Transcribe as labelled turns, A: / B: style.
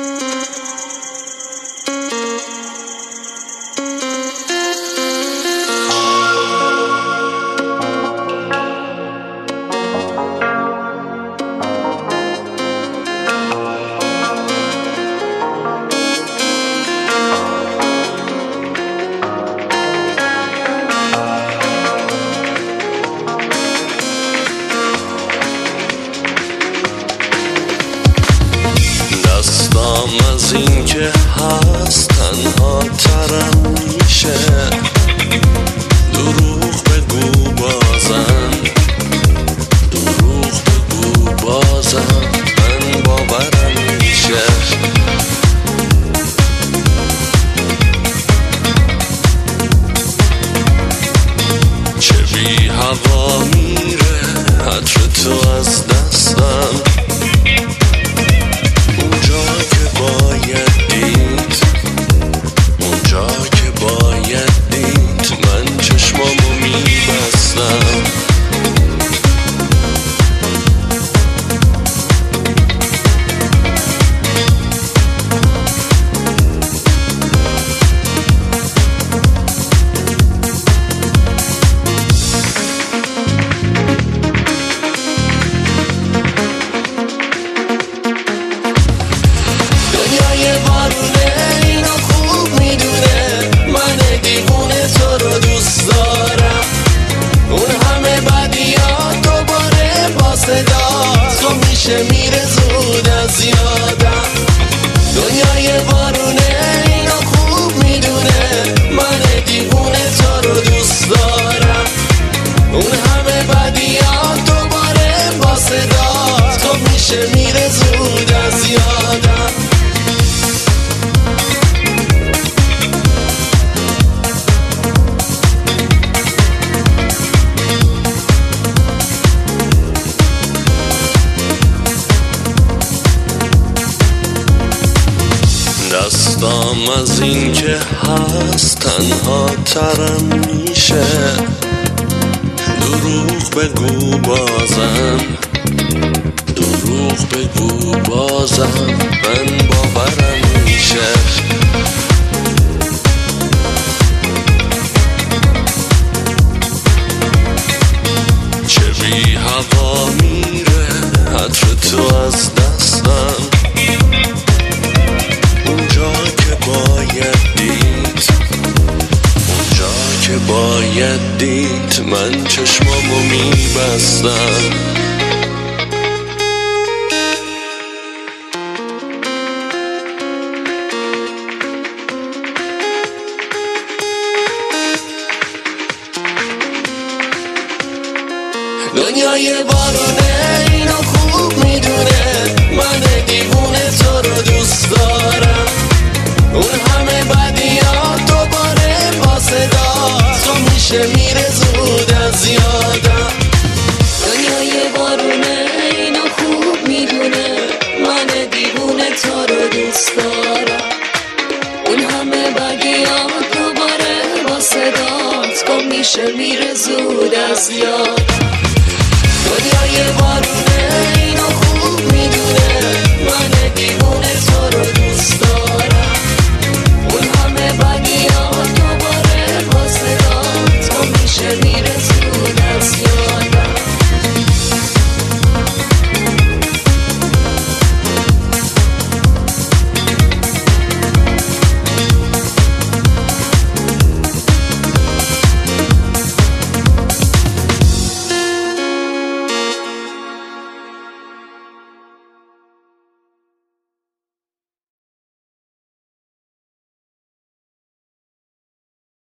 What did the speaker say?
A: دستم از این که هست تنها ترم میشه، دروغ بگو بازم، دروغ بگو بازم، من باورم میشه. چه بی هوا میره عطر تو از دستم، اونجا که باید دید، اونجا که باید دید، من چشمامو میبستم. دنیای بارونه اینو خوب میدونه، من دیوونه تو رو دوست دارم. اون همه بدیات دوباره با صدا تو میشه میره زود از یادم. دنیای بارونه اینو خوب میدونه، من دیوونه تو رو دوست دارم. اون همه بدیات دوباره با صدا تو میشه میره زود از یادم. دستم از این که هست تنها ترم میشه، دروغ بگو بازم، دروغ بگو بازم، من باورم میشه. چه بی هوا میره عطر تو از دستم، اونجا که باید دید، اونجا که باید دید، من چشمامو میبستم. دنیای بارونه اینو خوب میدونه، من دیوونه تو رو دوست دارم. اون همه بدیات دوباره با صدا تو میشه میره زود از یادم.
B: دنیای بارونه اینو خوب میدونه، من دیوونه تو رو دوست دارم. اون همه بدیات دوباره با صدا تو میشه میره زود از یادم. دنیای بارونه